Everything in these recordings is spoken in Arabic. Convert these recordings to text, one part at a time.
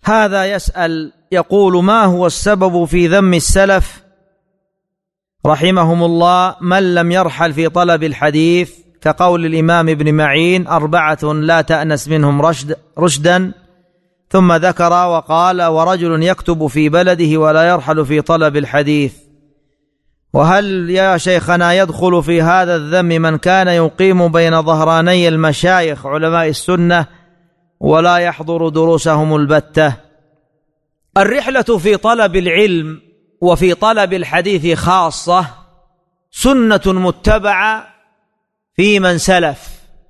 هذا يسأل يقول: ما هو السبب في ذم السلف رحمهم الله من لم يرحل في طلب الحديث، كقول الإمام ابن معين: 4 لا تأنس منهم رشدا، ثم ذكر وقال: ورجل يكتب في بلده ولا يرحل في طلب الحديث. وهل يا شيخنا يدخل في هذا الذم من كان يقيم بين ظهراني المشايخ علماء السنة ولا يحضر دروسهم البتة؟ الرحلة في طلب العلم وفي طلب الحديث خاصة سنة متبعة في من سلف،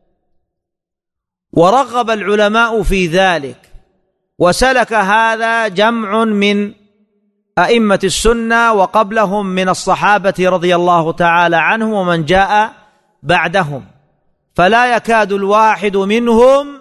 ورغب العلماء في ذلك، وسلك هذا جمع من أئمة السنة وقبلهم من الصحابة رضي الله تعالى عنهم ومن جاء بعدهم، فلا يكاد الواحد منهم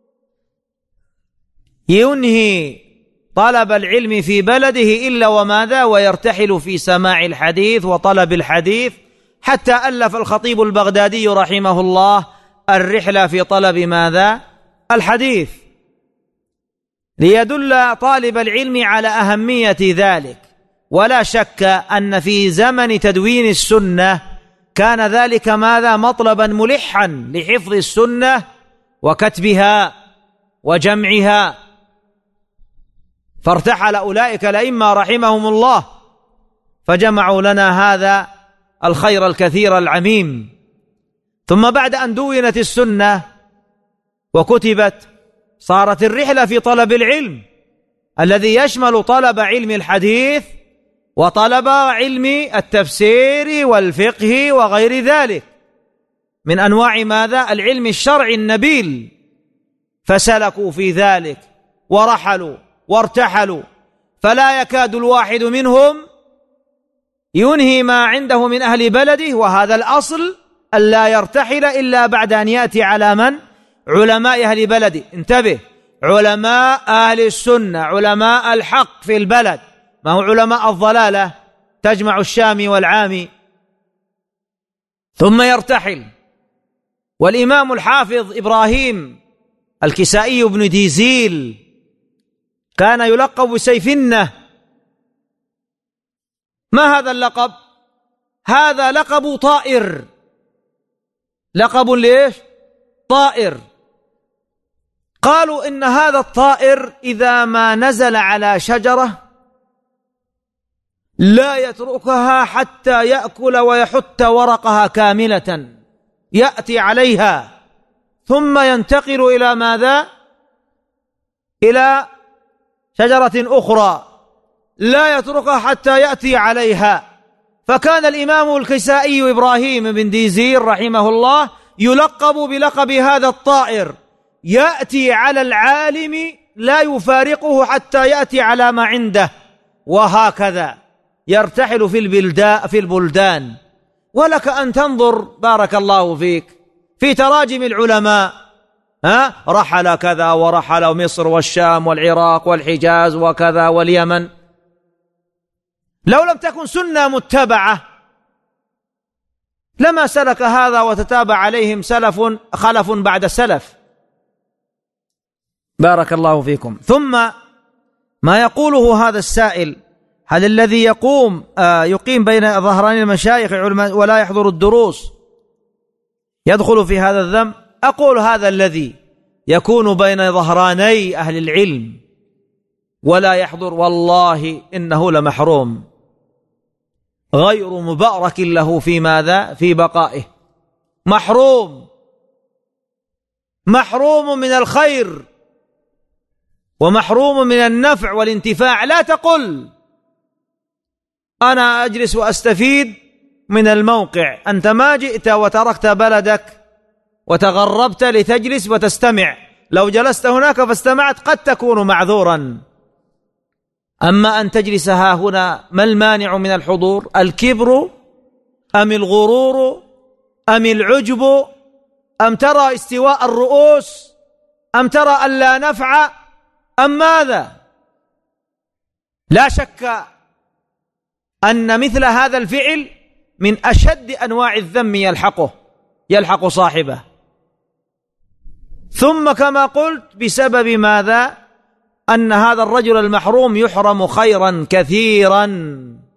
ينهي طلب العلم في بلده إلا وماذا؟ ويرتحل في سماع الحديث وطلب الحديث، حتى ألف الخطيب البغدادي رحمه الله الرحلة في طلب ماذا؟ الحديث، ليدل طالب العلم على أهمية ذلك. ولا شك أن في زمن تدوين السنة كان ذلك ماذا؟ مطلبا ملحا لحفظ السنة وكتبها وجمعها، فارتحل أولئك الأئمة رحمهم الله فجمعوا لنا هذا الخير الكثير العميم. ثم بعد أن دونت السنة وكتبت صارت الرحلة في طلب العلم الذي يشمل طلب علم الحديث وطلب علم التفسير والفقه وغير ذلك من أنواع ماذا؟ العلم الشرعي النبيل، فسلكوا في ذلك ورحلوا وارتحلوا، فلا يكاد الواحد منهم ينهي ما عنده من أهل بلده، وهذا الأصل ألا يرتحل إلا بعد أن يأتي على من؟ علماء أهل بلده. انتبه، علماء أهل السنة، علماء الحق في البلد، ما هو علماء الضلالة تجمع الشامي والعامي. ثم يرتحل. والإمام الحافظ إبراهيم الكسائي بن ديزيل كان يلقب بسيفنة. ما هذا اللقب؟ هذا لقب طائر. لقب ليش؟ طائر. قالوا إن هذا الطائر إذا ما نزل على شجرة لا يتركها حتى يأكل ويحت ورقها كاملة، يأتي عليها ثم ينتقل إلى ماذا؟ إلى شجرة أخرى لا يتركها حتى يأتي عليها. فكان الإمام الكسائي إبراهيم بن ديزير رحمه الله يلقب بلقب هذا الطائر، يأتي على العالم لا يفارقه حتى يأتي على ما عنده، وهكذا يرتحل في البلدان. ولك أن تنظر بارك الله فيك في تراجم العلماء، رحل كذا ورحل مصر والشام والعراق والحجاز وكذا واليمن. لو لم تكن سنة متبعة لما سلك هذا وتتابع عليهم خلف بعد سلف. بارك الله فيكم. ثم ما يقوله هذا السائل: هل الذي يقيم بين ظهراني المشايخ ولا يحضر الدروس يدخل في هذا الذنب؟ أقول: هذا الذي يكون بين ظهراني أهل العلم ولا يحضر والله إنه لمحروم، غير مبارك له في ماذا؟ في بقائه. محروم من الخير ومحروم من النفع والانتفاع. لا تقل أنا أجلس وأستفيد من الموقع، أنت ما جئت وتركت بلدك وتغربت لتجلس وتستمع، لو جلست هناك فاستمعت قد تكون معذورا. أما أن تجلس ها هنا، ما المانع من الحضور؟ الكبر أم الغرور أم العجب أم ترى استواء الرؤوس أم ترى أن لا نفع أم ماذا؟ لا شك أن مثل هذا الفعل من أشد أنواع الذم يلحق صاحبه. ثم كما قلت بسبب ماذا؟ أن هذا الرجل المحروم يحرم خيرا كثيرا.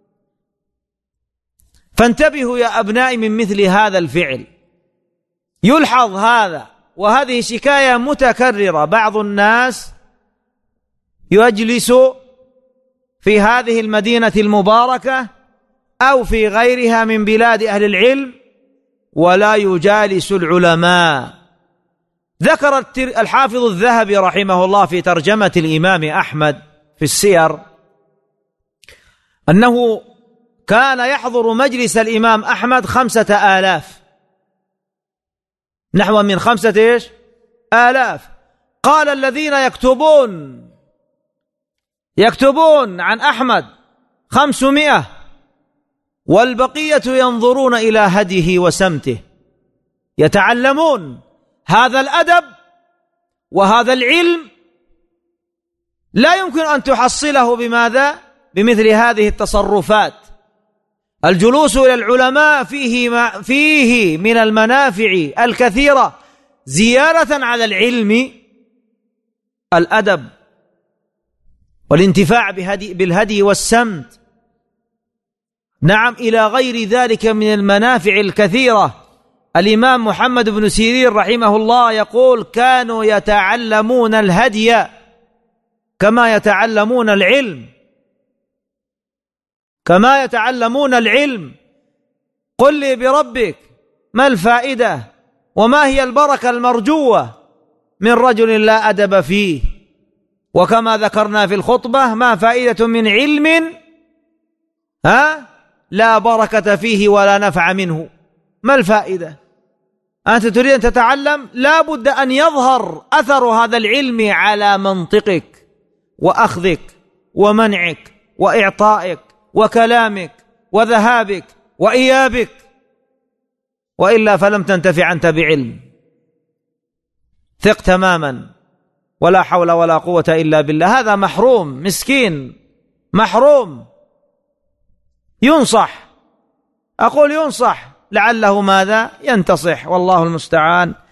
فانتبهوا يا أبنائي من مثل هذا الفعل. يلحظ هذا، وهذه شكاية متكررة. بعض الناس يجلس في هذه المدينة المباركة أو في غيرها من بلاد أهل العلم ولا يجالس العلماء. ذكر الحافظ الذهبي رحمه الله في ترجمة الإمام أحمد في السير أنه كان يحضر مجلس الإمام أحمد 5000، نحو من 5000. قال الذين يكتبون عن أحمد 500، والبقية ينظرون إلى هديه وسمته، يتعلمون هذا الأدب وهذا العلم لا يمكن أن تحصله بماذا؟ بمثل هذه التصرفات. الجلوس إلى العلماء فيه من المنافع الكثيرة زيادة على العلم الأدب والانتفاع بالهدي والسمت. نعم، إلى غير ذلك من المنافع الكثيرة. الإمام محمد بن سيرين رحمه الله يقول: كانوا يتعلمون الهدي كما يتعلمون العلم. قل لي بربك ما الفائدة وما هي البركة المرجوة من رجل لا أدب فيه؟ وكما ذكرنا في الخطبة: ما فائدة من علم لا بركة فيه ولا نفع منه؟ ما الفائدة؟ أنت تريد أن تتعلم، لا بد أن يظهر أثر هذا العلم على منطقك وأخذك ومنعك وإعطائك وكلامك وذهابك وإيابك، وإلا فلم تنتفع أنت بعلم. ثق تماما، ولا حول ولا قوة إلا بالله. هذا محروم، مسكين محروم، ينصح، أقول ينصح، لعله ماذا؟ ينتصح، والله المستعان.